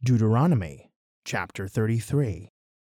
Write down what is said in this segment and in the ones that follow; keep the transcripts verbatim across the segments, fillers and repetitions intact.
Deuteronomy chapter thirty-three.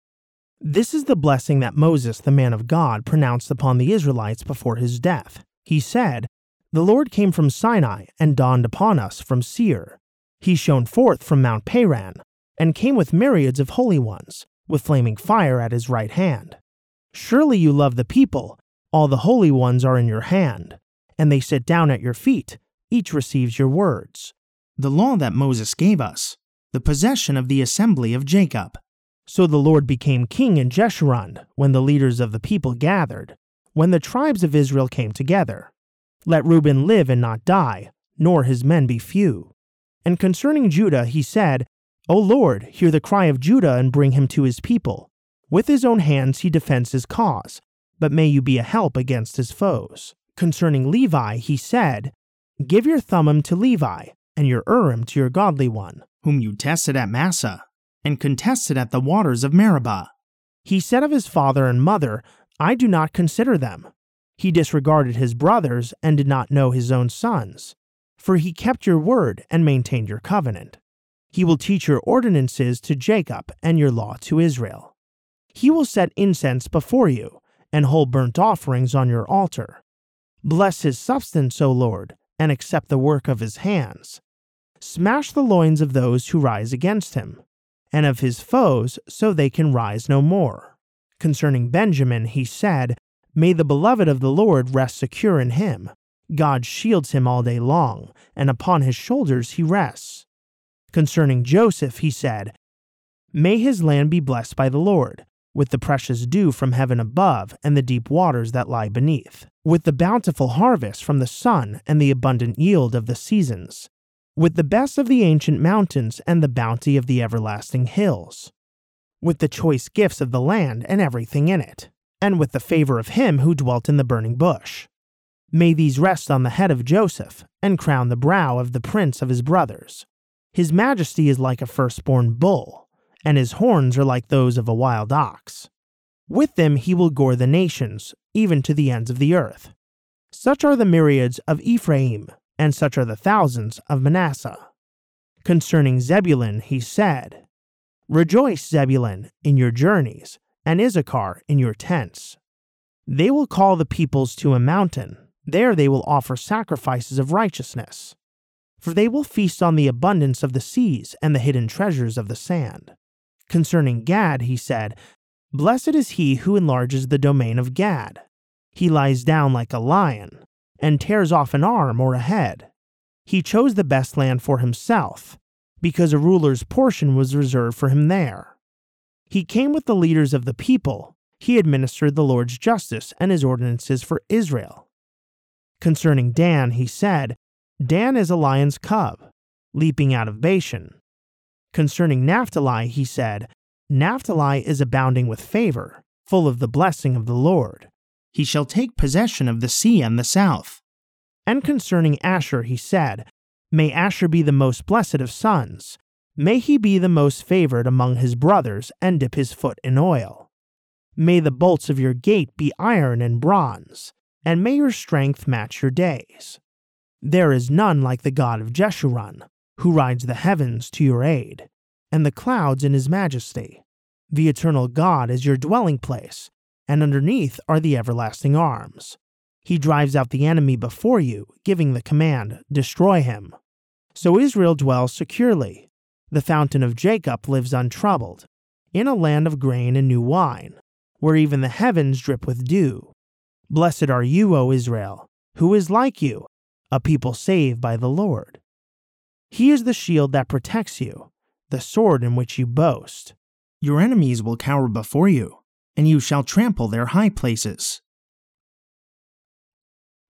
This is the blessing that Moses, the man of God, pronounced upon the Israelites before his death. He said, "The Lord came from Sinai and dawned upon us from Seir. He shone forth from Mount Paran and came with myriads of holy ones, with flaming fire at his right hand. Surely you love the people, all the holy ones are in your hand, and they sit down at your feet, each receives your words." The law that Moses gave us, the possession of the assembly of Jacob. So the Lord became king in Jeshurun when the leaders of the people gathered, when the tribes of Israel came together. Let Reuben live and not die, nor his men be few. And concerning Judah he said, "O Lord, hear the cry of Judah and bring him to his people. With his own hands he defends his cause, but may you be a help against his foes." Concerning Levi he said, "Give your Thummim to Levi, and your Urim to your godly one, whom you tested at Massa, and contested at the waters of Meribah." He said of his father and mother, "I do not consider them." He disregarded his brothers and did not know his own sons. For he kept your word and maintained your covenant. He will teach your ordinances to Jacob and your law to Israel. He will set incense before you and hold burnt offerings on your altar. Bless his substance, O Lord, and accept the work of his hands. Smash the loins of those who rise against him, and of his foes, so they can rise no more. Concerning Benjamin he said, "May the beloved of the Lord rest secure in him. God shields him all day long, and upon his shoulders he rests." Concerning Joseph he said, "May his land be blessed by the Lord, with the precious dew from heaven above and the deep waters that lie beneath, with the bountiful harvest from the sun and the abundant yield of the seasons, with the best of the ancient mountains and the bounty of the everlasting hills, with the choice gifts of the land and everything in it, and with the favor of him who dwelt in the burning bush. May these rest on the head of Joseph and crown the brow of the prince of his brothers. His majesty is like a firstborn bull, and his horns are like those of a wild ox. With them he will gore the nations, even to the ends of the earth. Such are the myriads of Ephraim, and such are the thousands of Manasseh." Concerning Zebulun he said, "Rejoice, Zebulun, in your journeys, and Issachar in your tents. They will call the peoples to a mountain. There they will offer sacrifices of righteousness. For they will feast on the abundance of the seas and the hidden treasures of the sand." Concerning Gad he said, "Blessed is he who enlarges the domain of Gad. He lies down like a lion, and tears off an arm or a head. He chose the best land for himself, because a ruler's portion was reserved for him there. He came with the leaders of the people. He administered the Lord's justice and his ordinances for Israel." Concerning Dan he said, "Dan is a lion's cub, leaping out of Bashan." Concerning Naphtali he said, "Naphtali is abounding with favor, full of the blessing of the Lord. He shall take possession of the sea and the south." And concerning Asher he said, "May Asher be the most blessed of sons. May he be the most favored among his brothers and dip his foot in oil. May the bolts of your gate be iron and bronze, and may your strength match your days. There is none like the God of Jeshurun, who rides the heavens to your aid, and the clouds in his majesty. The eternal God is your dwelling place, and underneath are the everlasting arms. He drives out the enemy before you, giving the command, 'Destroy him.' So Israel dwells securely. The fountain of Jacob lives untroubled, in a land of grain and new wine, where even the heavens drip with dew. Blessed are you, O Israel, who is like you, a people saved by the Lord. He is the shield that protects you, the sword in which you boast." Your enemies will cower before you, and you shall trample their high places.